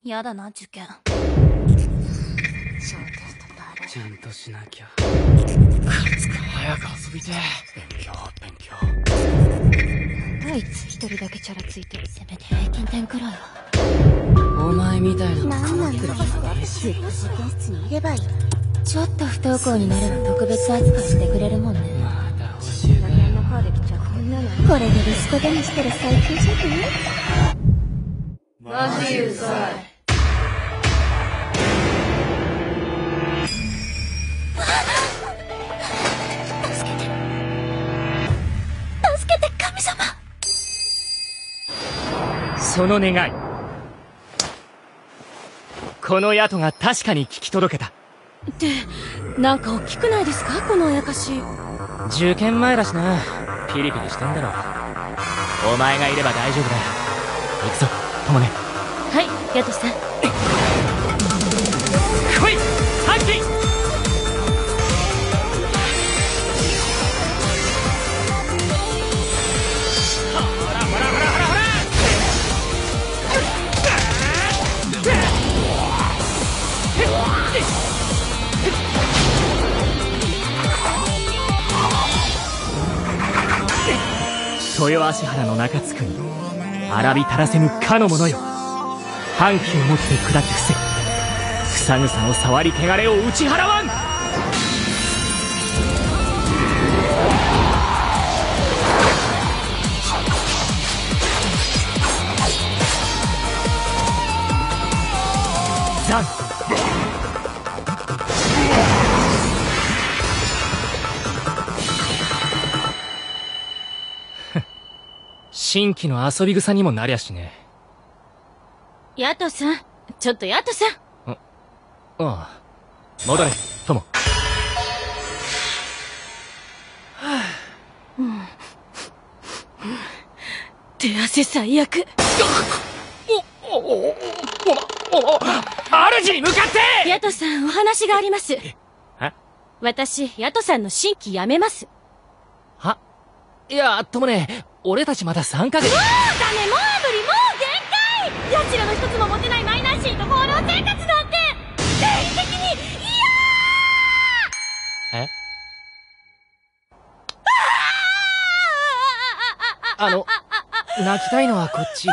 やだな、受験。 ちゃんとしなきゃ。カツく早く遊びて。勉強。 あいつ一人だけチャラついてる。せめて平均点くらいは。 お前みたいなのなんなんだろう。ずっと試験室にいればいい。ちょっと不登校になれば特別扱いしてくれるもんね。 また補習かよ。 これでリスコでもしてる最強じゃね。 マジうざい。 助けて神様。 その願い、この宿が確かに聞き届けた。 ってなんか大きくないですか、このあやかし。 受験前だしな、ピリピリしてんだろ。お前がいれば大丈夫だよ。行くぞ、ともね。 はい、ヤトさん。 来い、ハンキー。豊足原の中津区に荒び垂らせぬかの者よ。反旗を持って下って伏せ、ふさぐさの触り汚れを打ち払わん。ザン新規の遊び草にもなりゃしねえ。ヤトさん、ちょっとヤトさん。 ああ、戻れ、友。 手汗最悪。 主に向かって。 ヤトさん、お話があります。 は私、ヤトさんの新規やめます。 いや、友ね、俺たちまだ3ヶ月。 もうダメ、もう無理、もう限界。ヤチロの一つも持てないマイナーシーと放浪生活なんて定期的にえ泣きたいのはこっち。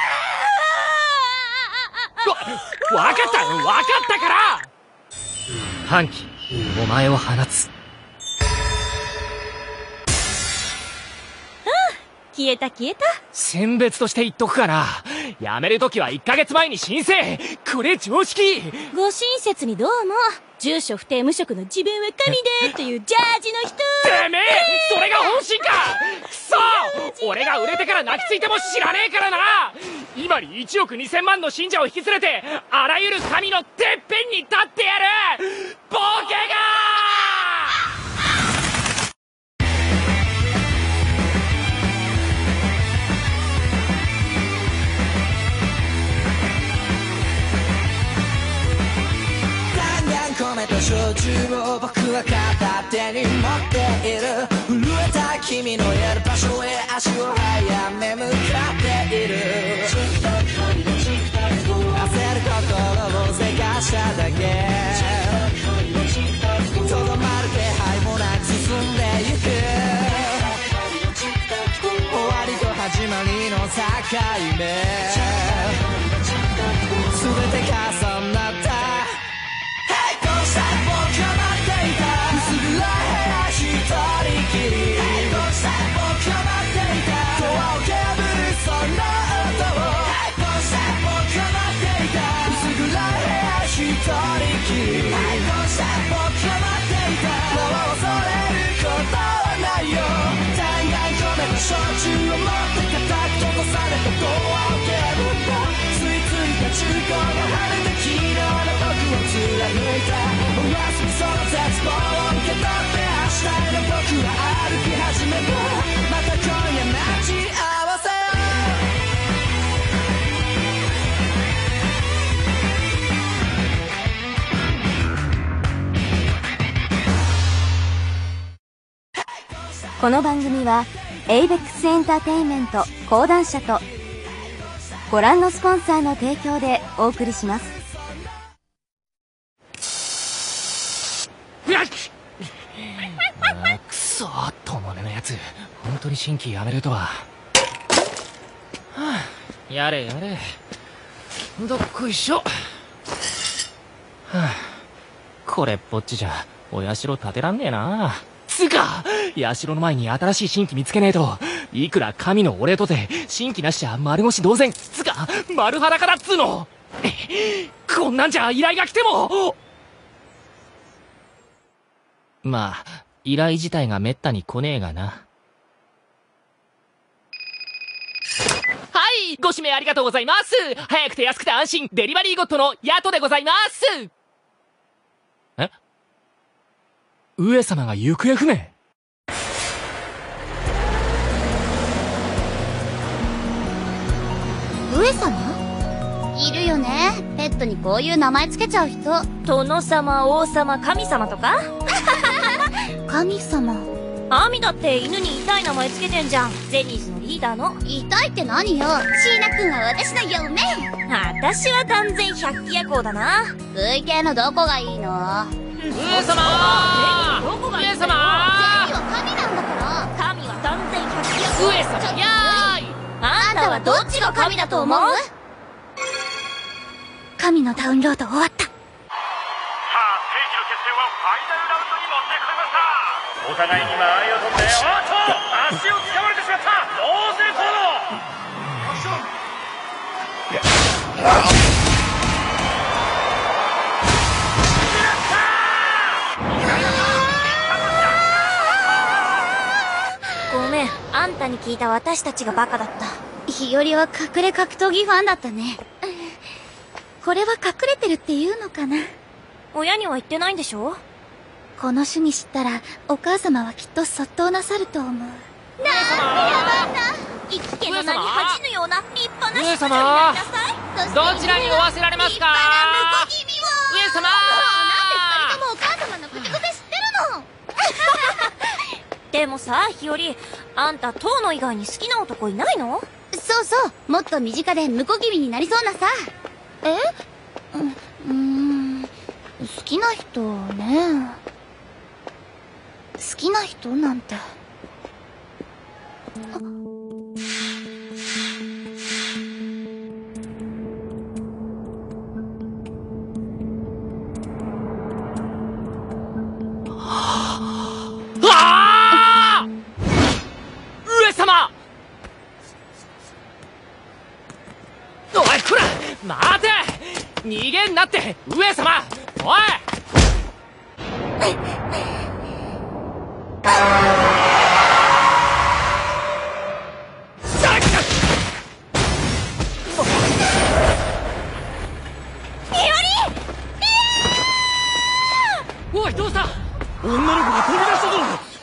わかったから。反旗、お前を放つ。 消えた。 選別として言っとくかな。辞めるときは1ヶ月前に申請。これ常識。 ご親切にどうも。住所不定無職の自分は神でっていうジャージの人。 てめえ、それが本心か。くそ、俺が売れてから泣きついても知らねえからな。今に1億2000万の信者を引き連れて、あらゆる神のてっぺんに立ってやるボケが米と焼酎を僕は片手に持っている。震えた君のいる場所へ足を早め向かっている。焦る心をせかしただけ。とどまる気配もなく進んでゆく。終わりと始まりの境目。全て重なった僕が待っていた薄暗い部屋一人きり。僕が待っていたドアを蹴るその音を。僕が待っていた薄暗い部屋一人きり。僕が待っていたもう恐れることはないよ。弾丸米と焼酎を持って固く閉ざされたドアを蹴るんだ。吸い付いた中古の晴れた昨日の僕を貫いた。おやすみその絶望を受け取って明日への僕は歩き始める。また今夜待ち合わせ。 この番組はエイベックスエンターテインメント講談社とご覧のスポンサーの提供でお送りします。 くそ、ともねのやつ本当に新規やめるとは。はあ、やれやれ、どっこいしょ。はあ、これっぽっちじゃお社建てらんねえな。つうか、社の前に新しい新規見つけねえと、いくら神の俺とて新規なしじゃ丸腰同然。つうか丸裸だっつうの。こんなんじゃ依頼が来ても。まあ依頼自体がめったに来ねえがな。はい、ご指名ありがとうございます。早くて安くて安心デリバリーゴッドのヤトでございます。え、上様が行方不明？ 上様？いるよね、ペットにこういう名前つけちゃう人。殿様、王様、神様とか神様。アミだって犬に痛い名前つけてんじゃん。ゼニーズのリーダーの。痛いって何よ。椎名君は私の嫁。私は断然百鬼夜行だな。VK のどこがいいの？ 上様、 どこがいいの？ 上様、 ゼニーは神なんだから。神は断然百鬼夜行。 上様、やーい。 あんたはどっちが神だと思う？神のダウンロード終わった。 さあ、ステージの決戦はファイナルラウンドに持ってこれました。お互いに間合いを取って、足を掴まれてしまった。同性行動。ごめん、あんたに聞いた私たちがバカだった。日和は隠れ格闘技ファンだったね。これは隠れてるっていうのかな。親には言ってないんでしょ？この趣味知ったらお母様はきっとそっとなさると思う。なんてやばいんだ。生きけの名に恥じぬような立派な上少女になりな様、 さい。 どちらに追わせられますか？ 立派な婿君を。 上様、 なんで二人ともお母様の口癖知ってるの？でもさ、日和、あんた遠野以外に好きな男いないの？そうそう、もっと身近で婿君になりそうなさ。え？好きな人ね。好きな人なんて。 上様！おい、こら待て！逃げんなって、上様！おい！おい、どうした？ 女の子が飛び出したぞ。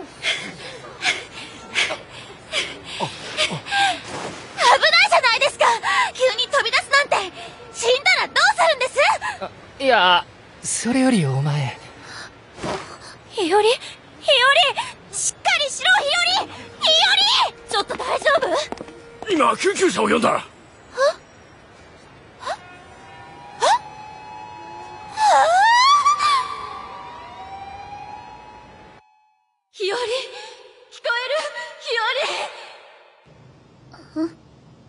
危ないじゃないですか。急に飛び出すなんて。死んだらどうするんです？ いや、それよりお前。 日和、しっかりしろ、日和。ちょっと大丈夫？ 今救急車を呼んだ。 日和、聞こえる？日和。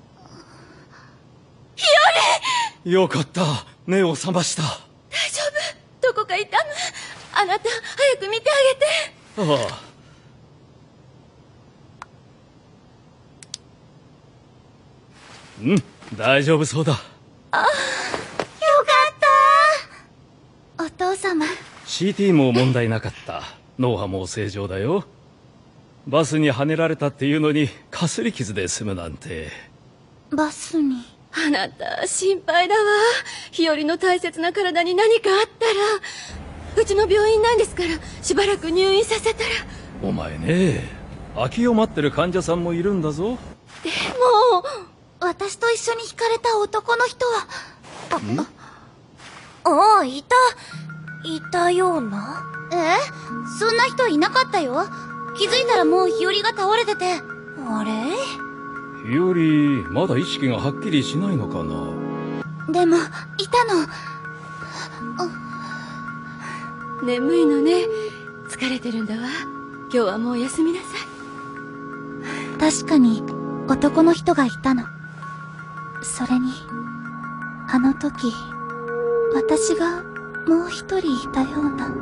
よかった、目を覚ました。 大丈夫？どこか痛む？あなた、早く見てあげて。 ああ。うん、大丈夫そうだ。 よかった。お父様。 CT も問題なかった。脳波も正常だよ。バスにはねられたっていうのにかすり傷で済むなんて。 バスに。 あなた心配だわ。日和の大切な体に何かあったら。うちの病院なんですから、しばらく入院させたら。 お前ね、空きを待ってる患者さんもいるんだぞ。 でも私と一緒に惹かれた男の人は。ああ、いたような。そんな人いなかったよ。気づいたらもう日和が倒れてて。あれ？ 日和、まだ意識がはっきりしないのかな。 でも、いたの。 眠いのね。疲れてるんだわ。今日はもう休みなさい。 確かに、男の人がいたの。それに、あの時、私がもう一人いたような。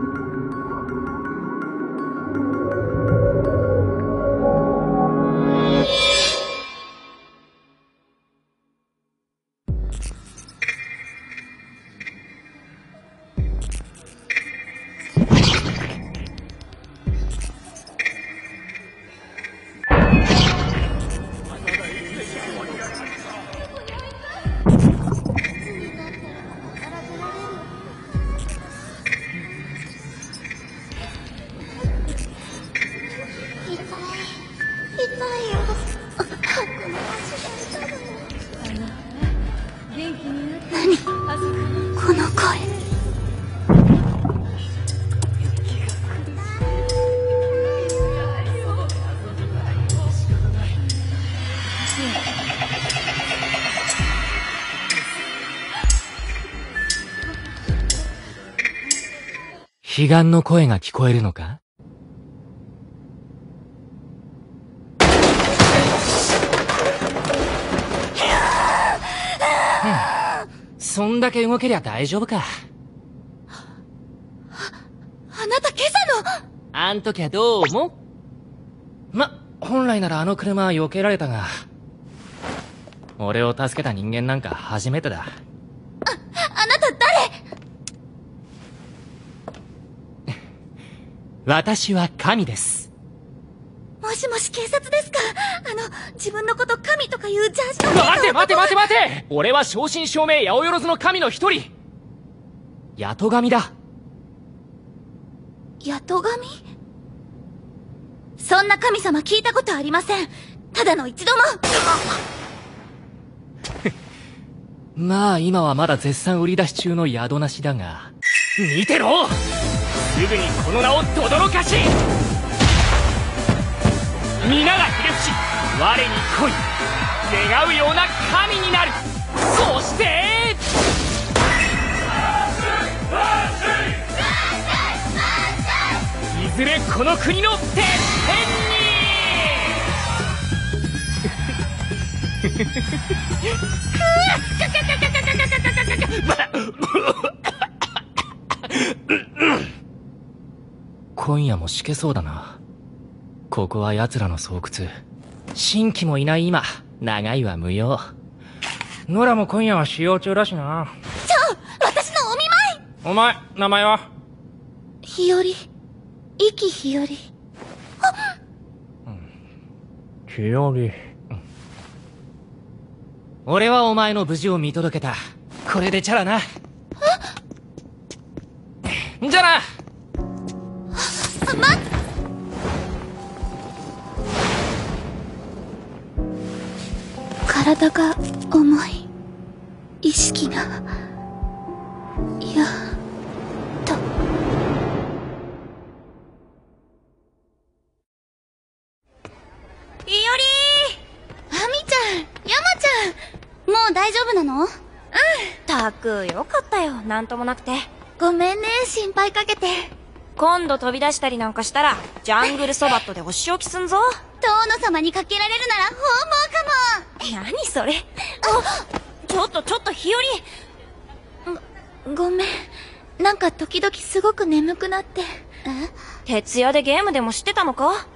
この声。 彼岸の声が聞こえるのか？そんだけ動けりゃ大丈夫か。 あなた今朝の。 あん時はどう思う？本来ならあの車は避けられたが、俺を助けた人間なんか初めてだ。 あなた誰？ 私は神です。 もしもし警察ですか？自分のこと神とかいうジャージの。 待て俺は正真正銘八百万の神の一人。八戸神だ。 八戸神？そんな神様聞いたことありません。ただの一度も。 まあ今はまだ絶賛売り出し中の宿なしだが。見てろ！すぐにこの名を轟かし、皆がひれ伏し我に来い、願うような神になる。そしていずれこの国のてっぺんに今夜もしけそうだな。ここは奴らの巣窟。新規もいない今、長いは無用。ノラも今夜は使用中だしな。 私のお見舞い。 お前、名前は？ 日和。生き日和。 日和。俺はお前の無事を見届けた。これでチャラな。じゃな。 体が重い。意識が。やっと。いおりー！あみちゃん、山ちゃん、もう大丈夫なの？たく、よかったよ。なんともなくて。ごめんね、心配かけて。今度飛び出したりなんかしたら、ジャングルソバットでお仕置きすんぞ。遠野様にかけられるなら本望かも。何それ。ちょっと日和。ごめん。なんか時々すごく眠くなって。徹夜でゲームでもしてたのか？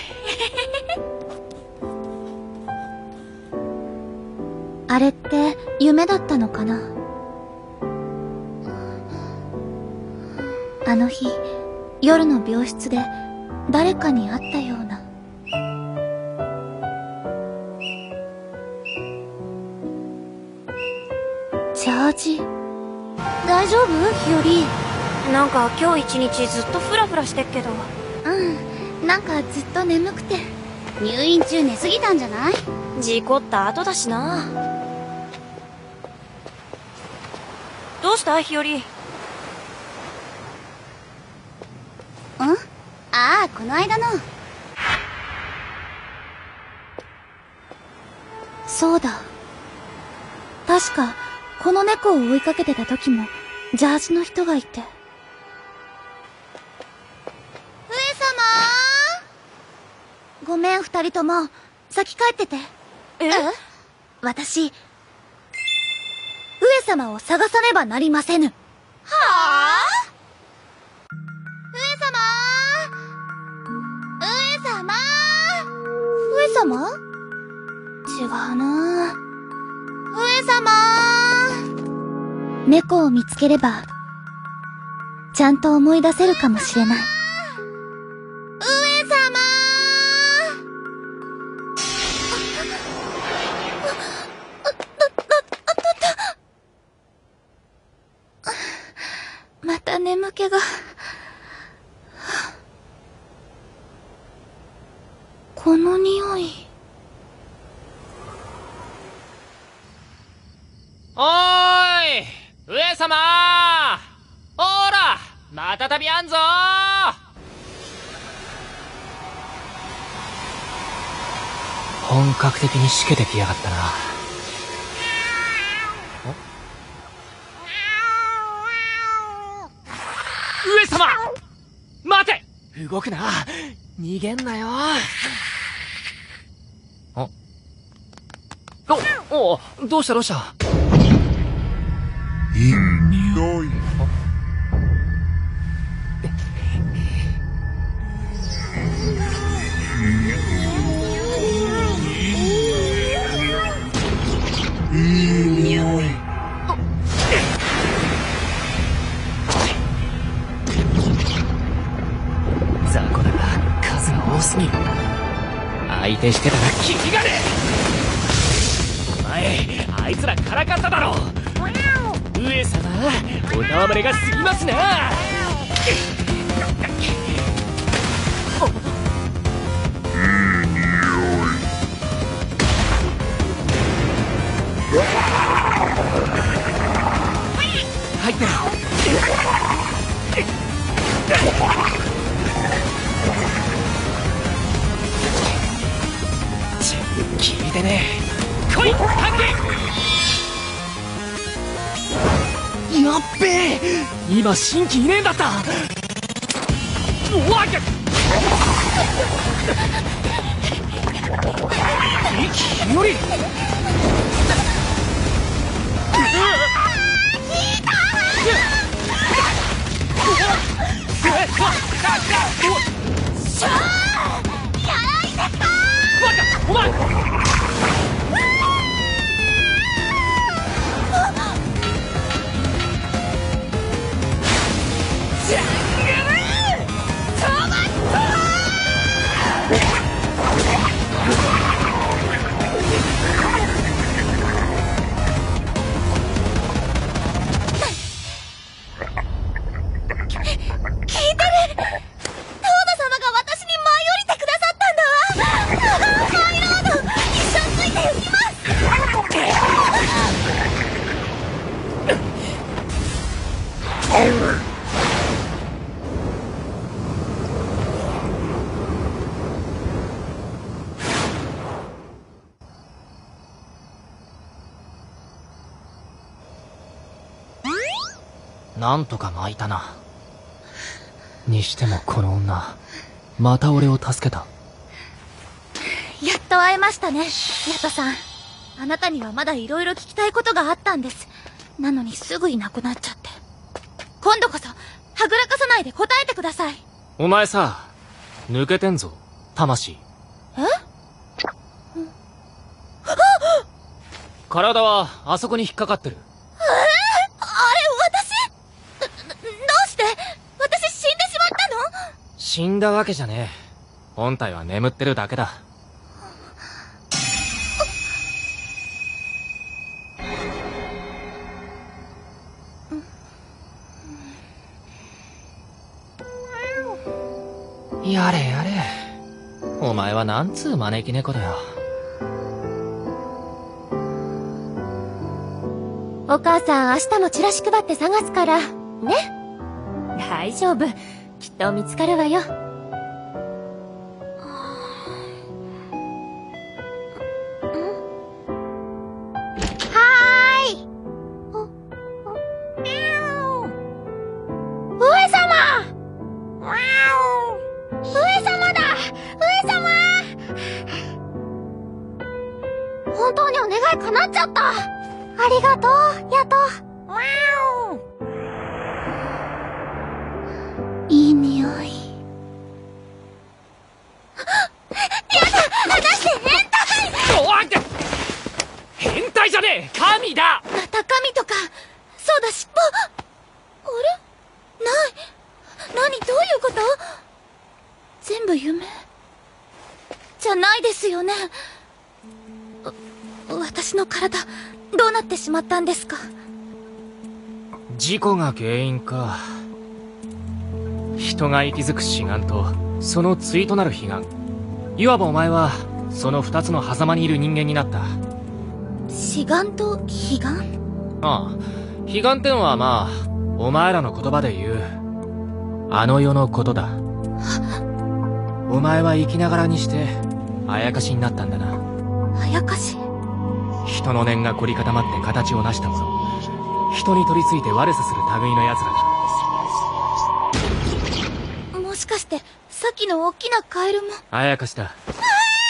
あれって夢だったのかな？あの日、夜の病室で誰かに会ったような。ジャージ。大丈夫？日和。なんか今日一日ずっとフラフラしてっけど。なんかずっと眠くて。入院中寝すぎたんじゃない？事故った後だしな。どうした日和？ああ、この間の。 そうだ。確か、この猫を追いかけてた時も、ジャージの人がいて。上様ごめん、二人とも。先帰ってて。私、上様を探さねばなりませぬ。はあ？上様違うな。上様猫を見つければ、ちゃんと思い出せるかもしれない。上様また眠気が。この匂い。 おーい上様ほらまた旅あんぞ本格的にしけてきやがったな。上様待て動くな逃げんなよ。どうしたどうした。 いい匂い。いい匂い。 雑魚だが数が多すぎる。相手してたらキリがねえ。お前あいつらからかっただろ。上様お戯れが過ぎますな。入ってる。聞いてねえ。来いタッケやっべえ今新規いねえんだった。おわっ日和お前なんとか巻いたな。にしてもこの女また俺を助けた。 やっと会えましたねヤトさん。あなたにはまだ色々聞きたいことがあったんです。なのにすぐいなくなっちゃって。今度こそはぐらかさないで答えてください。 お前さ抜けてんぞ魂。体はあそこに引っかかってる。死んだわけじゃねえ。本体は眠ってるだけだ。やれやれ。お前はなんつう招き猫だよ。 お母さん明日もチラシ配って探すからね。大丈夫きっと見つかるわよ。 ゃった。ありがとう、ヤト。いい匂い。やだ、離して。変態。 おいって、変態じゃねえ、神だ。 また神とか。そうだ、尻尾。あれ？ない。何、どういうこと？全部夢じゃないですよね。私の体どうなってしまったんですか？ 事故が原因か。人が息づく志願とその対となる彼岸、いわばお前はその二つの狭間にいる人間になった。 志願と彼岸？ ああ、彼岸ってのはまあお前らの言葉で言うあの世のことだ。お前は生きながらにしてあやかしになったんだな。 あやかし？ 人の念が凝り固まって形を成したもの、人に取り付いて悪さする類の奴らだ。 もしかしてさっきの大きなカエルもあやかしだ。 あれと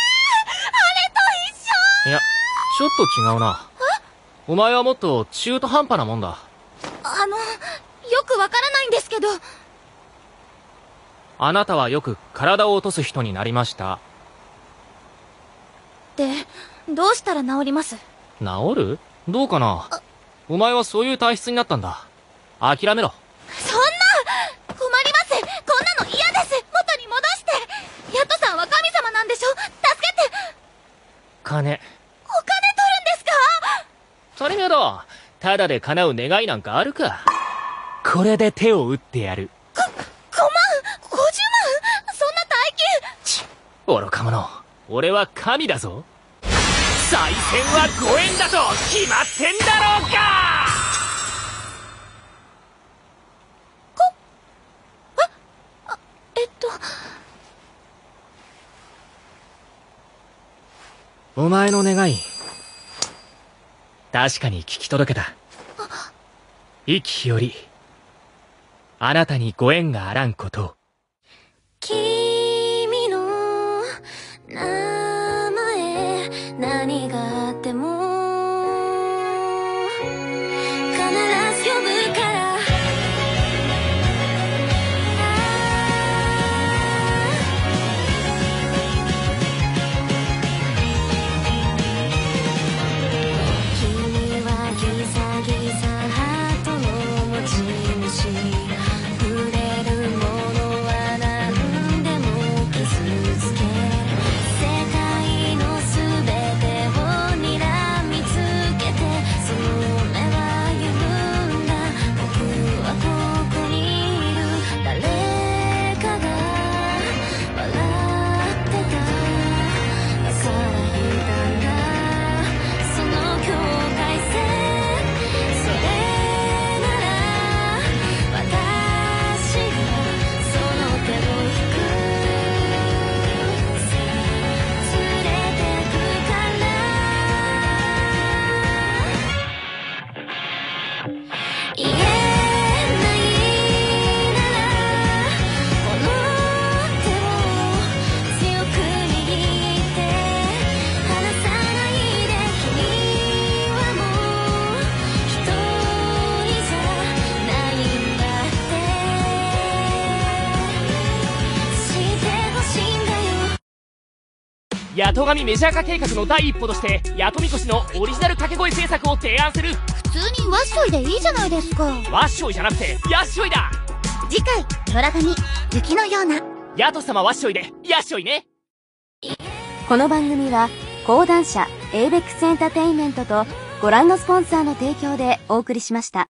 一緒。 いや、ちょっと違うな。お前はもっと中途半端なもんだ。よくわからないんですけど。 あなたはよく体を落とす人になりました。 で、どうしたら治ります？ 治る？どうかな。お前はそういう体質になったんだ。諦めろ。 そんな！困ります。こんなの嫌です。元に戻して。ヤトさんは神様なんでしょ？助けて。 金。 お金取るんですか？ それなど、ただで叶う願いなんかあるか。これで手を打ってやる。 5万？50万？そんな大金。 愚か者。俺は神だぞ。再戦はご縁だと決まってんだろうか。お前の願い、確かに聞き届けた。生き日よりあなたにご縁があらんことを。 君の名前、何があっても必ず呼ぶから。君はギザギザハートの持ち主、触れるものは何でも傷つけ、世界の全てを睨みつけて、その目は言うんだ、僕はここにいる。誰かが笑ってた、だから言ったんだ、その境界線。それなら私がその手を引く、連れてくから。言えないならこの手を強く握って離さないで。君はもう一人じゃないんだって知ってほしいんだよ。 八戸神メジャー化計画の第一歩として八戸みこしのオリジナル掛け声制作を提案する。 普通にワッショイでいいじゃないですか。 ワッショイじゃなくてヤッショイだ。 次回、野良神、雪のような。 ヤト様ワッショイでヤッショイね。 この番組は講談社エイベックスエンターテインメントとご覧のスポンサーの提供でお送りしました。